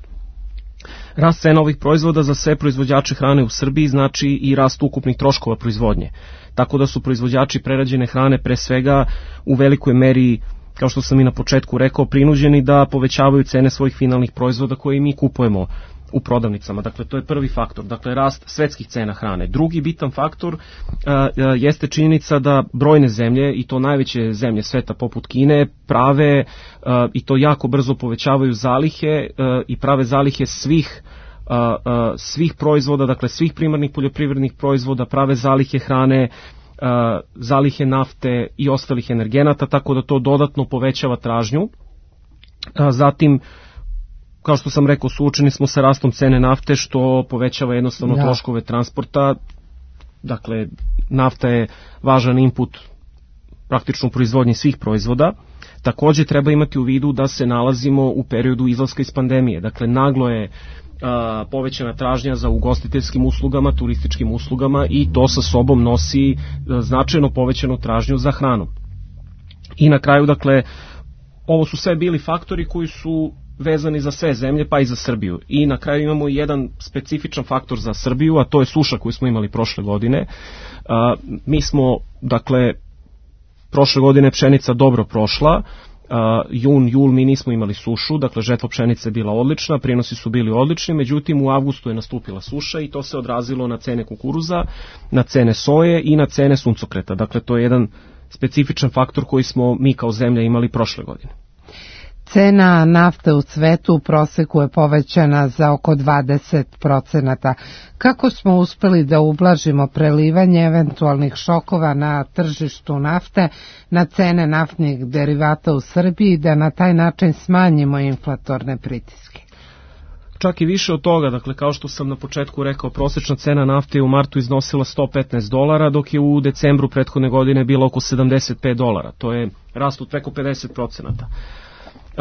Rast cena ovih proizvoda za sve proizvođače hrane u Srbiji znači i rast ukupnih troškova proizvodnje. Tako da su proizvođači prerađene hrane pre svega u velikoj meri, kao što sam i na početku rekao, prinuđeni da povećavaju cene svojih finalnih proizvoda koje mi kupujemo u prodavnicama. Dakle, to je prvi faktor, dakle rast svetskih cena hrane. Drugi bitan faktor uh, uh, jeste činjenica da brojne zemlje, i to najveće zemlje sveta poput Kine, prave uh, i to jako brzo povećavaju zalihe uh, i prave zalihe svih Uh, uh, svih proizvoda, dakle svih primarnih poljoprivrednih proizvoda, prave zalihe hrane, uh, zalihe nafte i ostalih energenata, tako da to dodatno povećava tražnju. Uh, zatim, kao što sam rekao, suočeni smo sa rastom cene nafte, što povećava jednostavno ja. troškove transporta. Dakle, nafta je važan input praktično u proizvodnji svih proizvoda. Takođe treba imati u vidu da se nalazimo u periodu izlaska iz pandemije. Dakle, naglo je a, povećana tražnja za ugostiteljskim uslugama, turističkim uslugama i to sa sobom nosi a, značajno povećanu tražnju za hranom. I na kraju, dakle, ovo su sve bili faktori koji su vezani za sve zemlje, pa i za Srbiju. I na kraju imamo jedan specifičan faktor za Srbiju, a to je suša koju smo imali prošle godine. A, mi smo, dakle, prošle godine pšenica dobro prošla, Uh, jun, jul mi nismo imali sušu, dakle žetva pšenice je bila odlična, prinosi su bili odlični, međutim u avgustu je nastupila suša i to se odrazilo na cene kukuruza, na cene soje i na cene suncokreta. Dakle, to je jedan specifičan faktor koji smo mi kao zemlja imali prošle godine. Cena nafte u svetu u proseku je povećana za oko dvadeset procenata. Kako smo uspeli da ublažimo prelivanje eventualnih šokova na tržištu nafte, na cene naftnih derivata u Srbiji, da na taj način smanjimo inflatorne pritiske? Čak i više od toga, dakle, kao što sam na početku rekao, prosečna cena nafte je u martu iznosila sto petnaest dolara, dok je u decembru prethodne godine bila oko sedamdeset pet dolara. To je rast od preko pedeset procenata. Uh,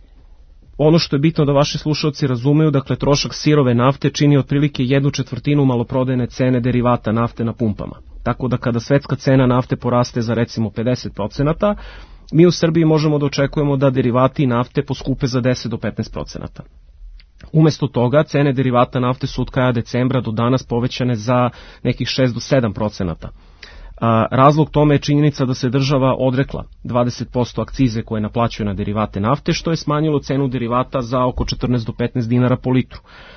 ono što je bitno da vaši slušalci razumeju, dakle trošak sirove nafte čini otprilike jednu četvrtinu maloprodajne cene derivata nafte na pumpama. Tako da kada svetska cena nafte poraste za recimo pedeset procenata, mi u Srbiji možemo da očekujemo da derivati nafte poskupe za deset do petnaest procenata. Umesto toga, cene derivata nafte su od kraja decembra do danas povećane za nekih šest do sedam procenata. A, razlog tome je činjenica da se država odrekla dvadeset posto akcize koje naplaćuje na derivate nafte, što je smanjilo cenu derivata za oko četrnaest do petnaest dinara po litru.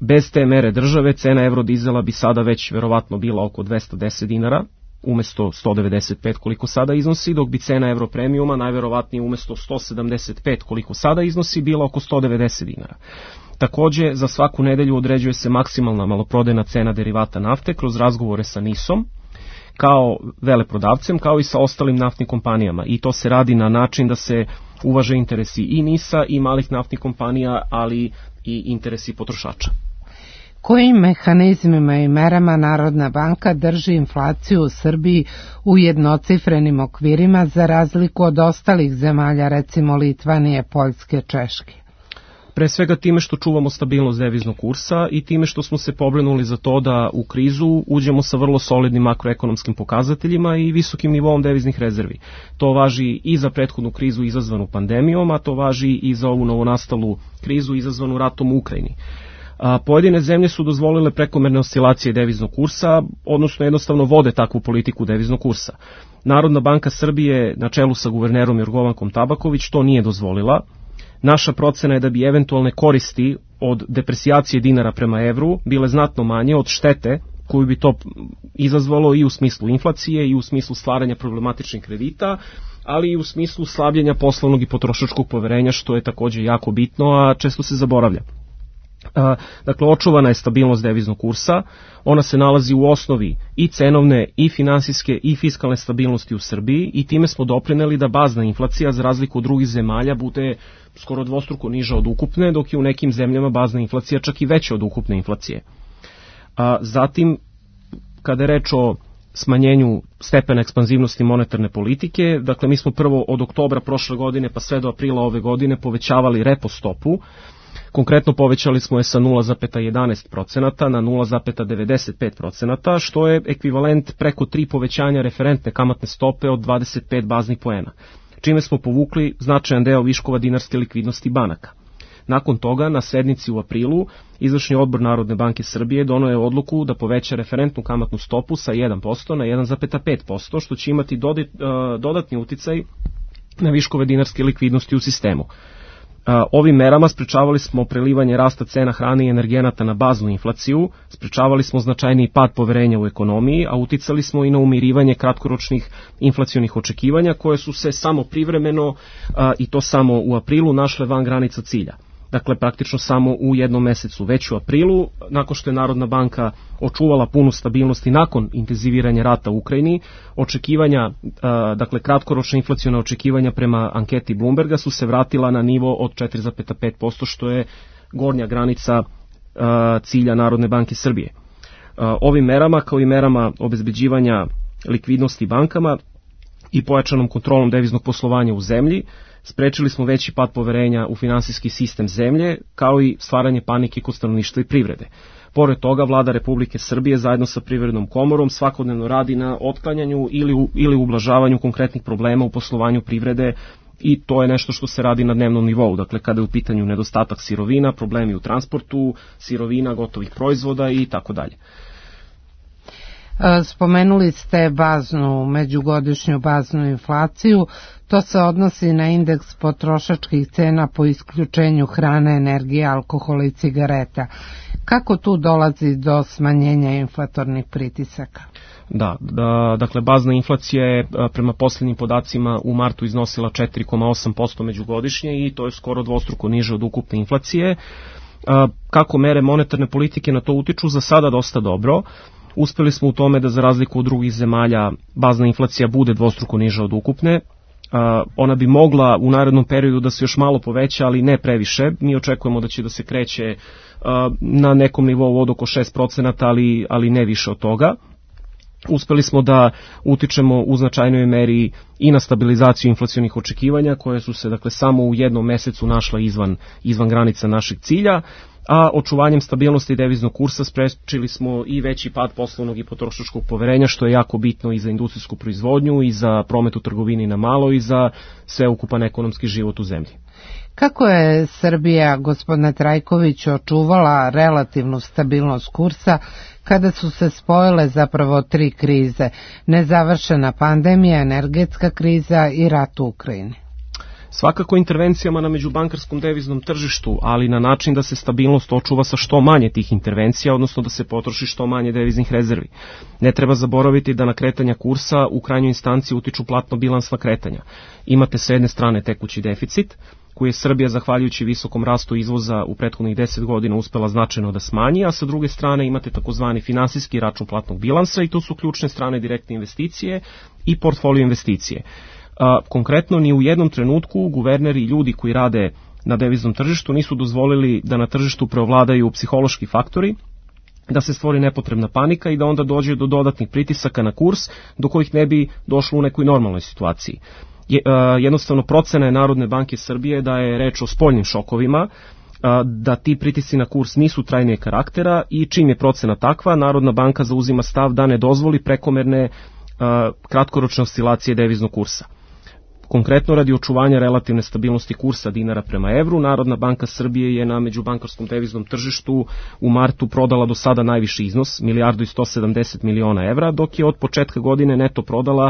Bez te mere države cena eurodizela bi sada već verovatno bila oko dvesta deset dinara, umesto sto devedeset pet koliko sada iznosi, dok bi cena europremijuma najverovatnije umesto sto sedamdeset pet koliko sada iznosi bila oko sto devedeset dinara. Takođe, za svaku nedelju određuje se maksimalna maloprodajna cena derivata nafte kroz razgovore sa NIS-om, kao veleprodavcem, kao i sa ostalim naftnim kompanijama. I to se radi na način da se uvaže interesi i NIS-a i malih naftnih kompanija, ali i interesi potrošača. Kojim mehanizmima i merama Narodna banka drži inflaciju u Srbiji u jednocifrenim okvirima za razliku od ostalih zemalja, recimo Litvanije, Poljske, Češke? Pre svega time što čuvamo stabilnost deviznog kursa i time što smo se pobrinuli za to da u krizu uđemo sa vrlo solidnim makroekonomskim pokazateljima i visokim nivoom deviznih rezervi. To važi i za prethodnu krizu izazvanu pandemijom, a to važi i za ovu novonastalu krizu izazvanu ratom u Ukrajini. A, pojedine zemlje su dozvolile prekomerne oscilacije deviznog kursa, odnosno jednostavno vode takvu politiku deviznog kursa. Narodna banka Srbije na čelu sa guvernerom Jorgovankom Tabaković to nije dozvolila. Naša procena je da bi eventualne koristi od depresijacije dinara prema evru bile znatno manje od štete koju bi to izazvalo i u smislu inflacije i u smislu stvaranja problematičnih kredita, ali i u smislu slabljenja poslovnog i potrošačkog poverenja, što je takođe jako bitno, a često se zaboravlja. Dakle, očuvana je stabilnost deviznog kursa, ona se nalazi u osnovi i cenovne, i finansijske, i fiskalne stabilnosti u Srbiji i time smo doprineli da bazna inflacija, za razliku od drugih zemalja, bude skoro dvostruko niža od ukupne, dok je u nekim zemljama bazna inflacija čak i veća od ukupne inflacije. A zatim, kada je reč o smanjenju stepena ekspanzivnosti monetarne politike, dakle mi smo prvo od oktobra prošle godine pa sve do aprila ove godine povećavali repo stopu. Konkretno povećali smo je sa nula zarez jedanaest procenata na nula zarez devedeset pet procenata, što je ekvivalent preko tri povećanja referentne kamatne stope od dvadeset pet baznih poena, čime smo povukli značajan deo viškova dinarske likvidnosti banaka. Nakon toga, na sednici u aprilu, izvršni odbor Narodne banke Srbije doneo je odluku da poveća referentnu kamatnu stopu sa jedan posto na jedan zarez pet posto, što će imati dodatni uticaj na viškove dinarske likvidnosti u sistemu. Ovim merama sprečavali smo prelivanje rasta cena hrane i energenata na baznu inflaciju, sprečavali smo značajniji pad poverenja u ekonomiji, a uticali smo i na umirivanje kratkoročnih inflacionih očekivanja koje su se samo privremeno i to samo u aprilu našle van granica cilja. Dakle, praktično samo u jednom mesecu, već u aprilu, nakon što je Narodna banka očuvala punu stabilnost i nakon intenziviranja rata u Ukrajini, očekivanja, dakle kratkoročna inflaciona očekivanja prema anketi Bloomberga su se vratila na nivo od četiri zarez pet posto, što je gornja granica cilja Narodne banke Srbije. Ovim merama, kao i merama obezbeđivanja likvidnosti bankama i pojačanom kontrolom deviznog poslovanja u zemlji, sprečili smo veći pad poverenja u finansijski sistem zemlje, kao i stvaranje panike kod stanovništva i privrede. Pored toga, Vlada Republike Srbije zajedno sa Privrednom komorom svakodnevno radi na otklanjanju ili, u, ili ublažavanju konkretnih problema u poslovanju privrede i to je nešto što se radi na dnevnom nivou. Dakle, kada je u pitanju nedostatak sirovina, problemi u transportu, sirovina, gotovih proizvoda i tako dalje. Spomenuli ste baznu, međugodišnju baznu inflaciju, to se odnosi na indeks potrošačkih cena po isključenju hrane, energije, alkohola i cigareta. Kako tu dolazi do smanjenja inflatornih pritisaka? Da, da, dakle bazna inflacija je prema posljednjim podacima u martu iznosila četiri zarez osam posto međugodišnje i to je skoro dvostruko niže od ukupne inflacije. Kako mere monetarne politike na to utiču? Za sada dosta dobro. Uspeli smo u tome da za razliku od drugih zemalja bazna inflacija bude dvostruko niža od ukupne. Ona bi mogla u narednom periodu da se još malo poveća, ali ne previše. Mi očekujemo da će da se kreće na nekom nivou od oko šest procenata, ali, ali ne više od toga. Uspeli smo da utičemo u značajnoj meri i na stabilizaciju inflacionih očekivanja, koje su se dakle samo u jednom mesecu našla izvan, izvan granica našeg cilja, a očuvanjem stabilnosti deviznog kursa sprečili smo i veći pad poslovnog i potrošačkog poverenja, što je jako bitno i za industrijsku proizvodnju i za promet u trgovini na malo i za sveukupan ekonomski život u zemlji. Kako je Srbija, gospodine Trajković, očuvala relativnu stabilnost kursa kada su se spojile zapravo tri krize, nezavršena pandemija, energetska kriza i rat u Ukrajini? Svakako intervencijama na međubankarskom deviznom tržištu, ali na način da se stabilnost očuva sa što manje tih intervencija, odnosno da se potroši što manje deviznih rezervi. Ne treba zaboraviti da na kretanja kursa u krajnjoj instanci utiču platno-bilansna kretanja. Imate s jedne strane tekući deficit, koji je Srbija, zahvaljujući visokom rastu izvoza u prethodnih deset godina, uspela značajno da smanji, a sa druge strane imate takozvani finansijski račun platnog bilansa i to su ključne strane direktne investicije i portfolio investicije. A, konkretno, ni u jednom trenutku guverneri i ljudi koji rade na deviznom tržištu nisu dozvolili da na tržištu preovladaju psihološki faktori, da se stvori nepotrebna panika i da onda dođe do dodatnih pritisaka na kurs do kojih ne bi došlo u nekoj normalnoj situaciji. Je, a, jednostavno procena je Narodne banke Srbije da je reč o spoljnim šokovima, a, da ti pritisci na kurs nisu trajnijeg karaktera i čim je procena takva, Narodna banka zauzima stav da ne dozvoli prekomerne a, kratkoročne oscilacije deviznog kursa. Konkretno, radi očuvanja relativne stabilnosti kursa dinara prema evru, Narodna banka Srbije je na međubankarskom deviznom tržištu u martu prodala do sada najviši iznos, milijardu i sto sedamdeset miliona evra, dok je od početka godine neto prodala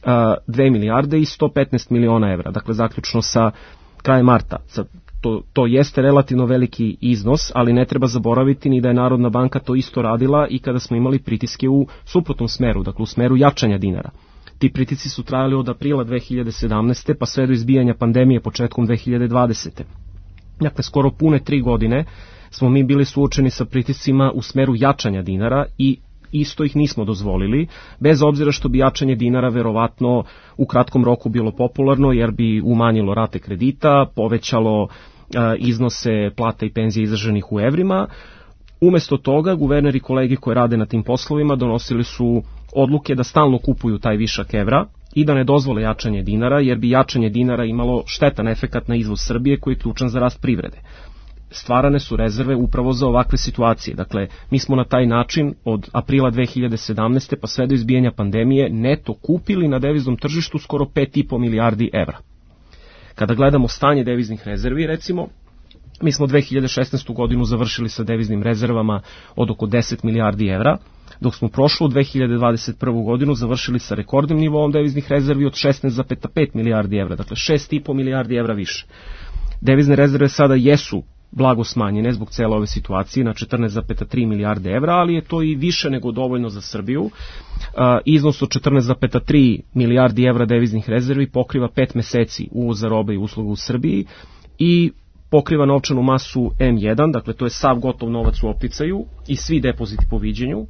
dve milijarde i sto petnaest miliona evra, dakle zaključno sa krajem marta. To, to jeste relativno veliki iznos, ali ne treba zaboraviti ni da je Narodna banka to isto radila i kada smo imali pritiske u suprotnom smeru, dakle u smeru jačanja dinara. Ti pritisci su trajali od aprila dve hiljade sedamnaeste pa sve do izbijanja pandemije početkom dve hiljade dvadesete. Dakle, skoro pune tri godine smo mi bili suočeni sa pritiscima u smeru jačanja dinara i isto ih nismo dozvolili, bez obzira što bi jačanje dinara verovatno u kratkom roku bilo popularno, jer bi umanjilo rate kredita, povećalo a, iznose plata i penzije izraženih u evrima. Umesto toga, guverneri i kolege koji rade na tim poslovima donosili su odluke da stalno kupuju taj višak evra i da ne dozvole jačanje dinara, jer bi jačanje dinara imalo štetan efekat na izvoz Srbije koji je ključan za rast privrede. Stvarane su rezerve upravo za ovakve situacije. Dakle, mi smo na taj način od aprila dve hiljade sedamnaeste pa sve do izbijanja pandemije neto kupili na deviznom tržištu skoro pet i po milijardi evra. Kada gledamo stanje deviznih rezervi, recimo, mi smo dve hiljade šesnaestu godinu završili sa deviznim rezervama od oko deset milijardi evra, dok smo prošlu dve hiljade dvadeset prvu godinu završili sa rekordnim nivoom deviznih rezervi od šesnaest zarez pet milijardi evra, dakle šest i po milijardi evra više. Devizne rezerve sada jesu blago smanjene zbog cele ove situacije na četrnaest zarez tri milijarde evra, ali je to i više nego dovoljno za Srbiju. A, iznos od četrnaest zarez tri milijardi evra deviznih rezervi pokriva pet meseci uvoza robe i usluga u Srbiji i pokriva novčanu masu M jedan, dakle to je sav gotov novac u opticaju i svi depoziti po viđenju,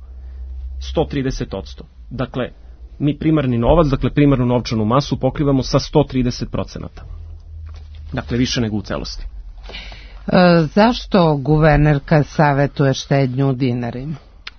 sto trideset posto. Dakle, mi primarni novac, dakle primarnu novčanu masu pokrivamo sa sto trideset procenata. Dakle, više nego u celosti. E, zašto guvernerka savetuje štednju u dinarima?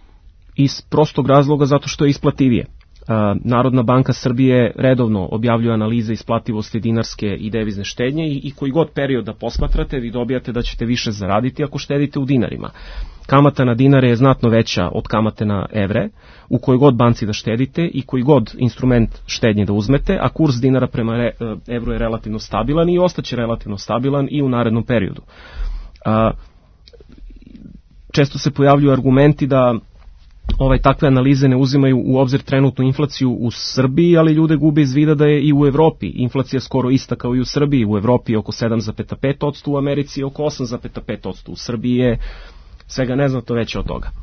Iz prostog razloga zato što je isplativije. Narodna banka Srbije redovno objavljuje analize isplativosti dinarske i devizne štednje i, i koji god period da posmatrate, vi dobijate da ćete više zaraditi ako štedite u dinarima. Kamata na dinare je znatno veća od kamate na evre, u kojoj god banci da štedite i koji god instrument štednje da uzmete, a kurs dinara prema re, evru je relativno stabilan i ostaće relativno stabilan i u narednom periodu. A, često se pojavljuju argumenti da ovaj takve analize ne uzimaju u obzir trenutnu inflaciju u Srbiji, ali ljude gube iz vida da je i u Evropi inflacija skoro ista kao i u Srbiji. U Evropi je oko sedam zarez pet posto, u Americi je oko osam zarez pet posto, u Srbiji je svega neznatno veće od toga.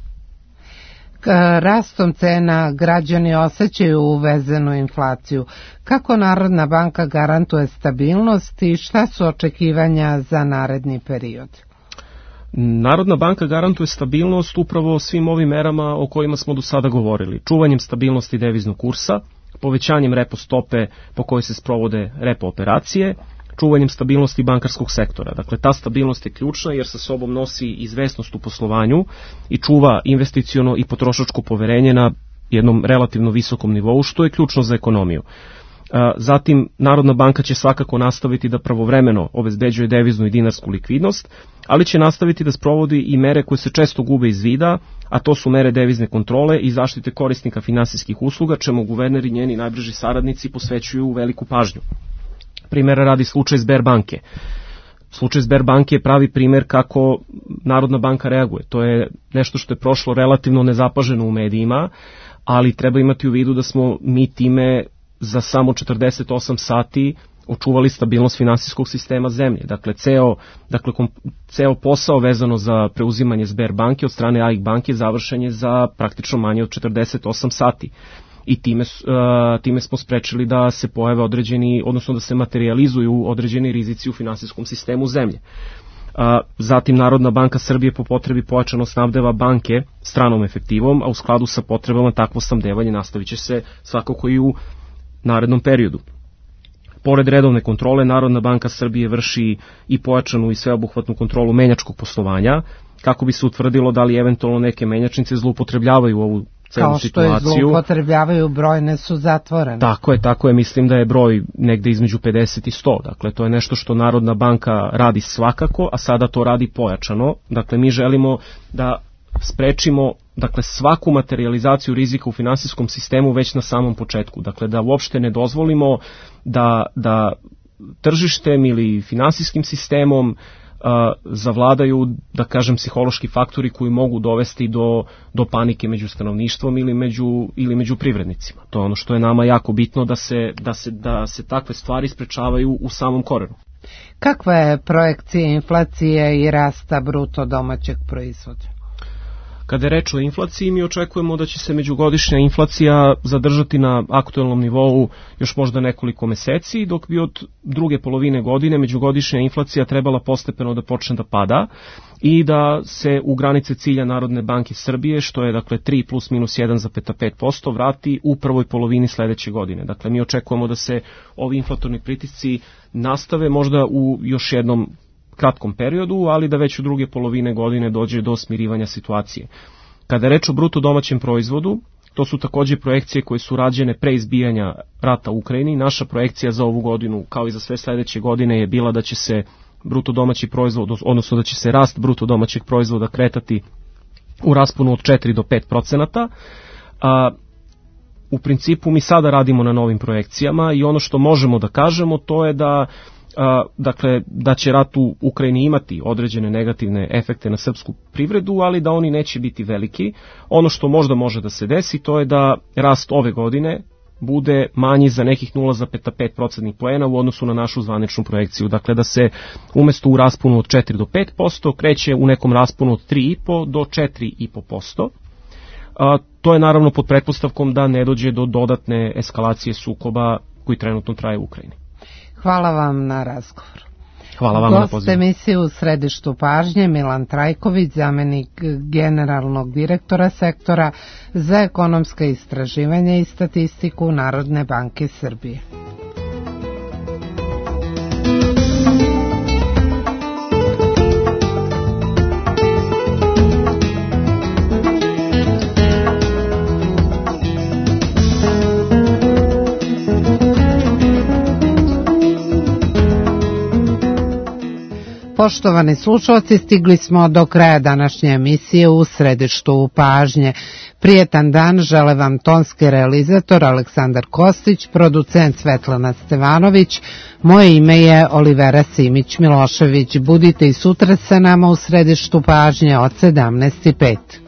Rastom cena građani osjećaju uvezenu inflaciju. Kako Narodna banka garantuje stabilnost i šta su očekivanja za naredni period? Narodna banka garantuje stabilnost upravo svim ovim merama o kojima smo do sada govorili. Čuvanjem stabilnosti deviznog kursa, povećanjem repo stope po kojoj se sprovode repo operacije, čuvanjem stabilnosti bankarskog sektora. Dakle, ta stabilnost je ključna jer sa sobom nosi izvesnost u poslovanju i čuva investiciono i potrošačko poverenje na jednom relativno visokom nivou, što je ključno za ekonomiju. Zatim, Narodna banka će svakako nastaviti da pravovremeno obezbeđuje deviznu i dinarsku likvidnost, ali će nastaviti da sprovodi i mere koje se često gube iz vida, a to su mere devizne kontrole i zaštite korisnika finansijskih usluga, čemu guverneri i njeni najbliži saradnici posvećuju veliku pažnju. Primera radi slučaj Sberbanke. Slučaj Sberbanke je pravi primer kako Narodna banka reaguje. To je nešto što je prošlo relativno nezapaženo u medijima, ali treba imati u vidu da smo mi time za samo četrdeset osam sati očuvali stabilnost finansijskog sistema zemlje. Dakle, ceo, dakle, kom, ceo posao vezano za preuzimanje Sberbanke od strane A I K banke završen je za praktično manje od četrdeset osam sati. I time, uh, time smo sprečili da se pojave određeni, odnosno da se materializuju određeni rizici u finansijskom sistemu zemlje. Uh, zatim Narodna banka Srbije po potrebi pojačano snabdeva banke stranom efektivom, a u skladu sa potrebama takvo snabdevanje nastavit će se svakako i u narednom periodu. Pored redovne kontrole, Narodna banka Srbije vrši i pojačanu i sveobuhvatnu kontrolu menjačkog poslovanja, kako bi se utvrdilo da li eventualno neke menjačnice zloupotrebljavaju ovu celu situaciju. Kao što je zloupotrebljavaju, brojne su zatvorene. Tako je, tako je, mislim da je broj negde između pedeset i sto. Dakle, to je nešto što Narodna banka radi svakako, a sada to radi pojačano. Dakle, mi želimo da sprečimo, dakle, svaku materializaciju rizika u finansijskom sistemu već na samom početku. Dakle, da uopšte ne dozvolimo da, da tržištem ili finansijskim sistemom a, zavladaju, da kažem, psihološki faktori koji mogu dovesti do, do panike među stanovništvom ili među, ili među privrednicima. To je ono što je nama jako bitno, da se, da se, da se takve stvari sprečavaju u samom korenu. Kakva je projekcija inflacije i rasta bruto domaćeg proizvoda? Kada je reč o inflaciji, mi očekujemo da će se međugodišnja inflacija zadržati na aktuelnom nivou još možda nekoliko meseci, dok bi od druge polovine godine međugodišnja inflacija trebala postepeno da počne da pada i da se u granice cilja Narodne banke Srbije, što je dakle tri plus minus jedan zarez pet posto, vrati u prvoj polovini sledeće godine. Dakle, mi očekujemo da se ovi inflatorni pritisci nastave možda u još jednom kratkom periodu, ali da već u druge polovine godine dođe do smirivanja situacije. Kada je reč o bruto domaćem proizvodu, to su takođe projekcije koje su rađene pre izbijanja rata u Ukrajini. Naša projekcija za ovu godinu, kao i za sve sledeće godine, je bila da će se bruto domaći proizvod, odnosno da će se rast bruto domaćeg proizvoda kretati u rasponu od četiri do pet procenata. A u principu mi sada radimo na novim projekcijama i ono što možemo da kažemo to je da A, dakle, da će rat u Ukrajini imati određene negativne efekte na srpsku privredu, ali da oni neće biti veliki. Ono što možda može da se desi, to je da rast ove godine bude manji za nekih nula zarez pet procentnih poena u odnosu na našu zvaničnu projekciju. Dakle, da se umesto u rasponu od četiri do pet posto kreće u nekom rasponu od tri i po do četiri i po posto. A, to je naravno pod pretpostavkom da ne dođe do dodatne eskalacije sukoba koji trenutno traje u Ukrajini. Hvala vam na razgovor. Hvala vam na pozivu. Gost emisije u središtu pažnje Milan Trajković, zamenik generalnog direktora sektora za ekonomska istraživanja i statistiku Narodne banke Srbije. Poštovani slušalci, stigli smo do kraja današnje emisije u središtu pažnje. Prijetan dan žele vam tonski realizator Aleksandar Kostić, producent Svetlana Stevanović, moje ime je Olivera Simić Milošević. Budite i sutra sa nama u središtu pažnje od sedamnaest i pet.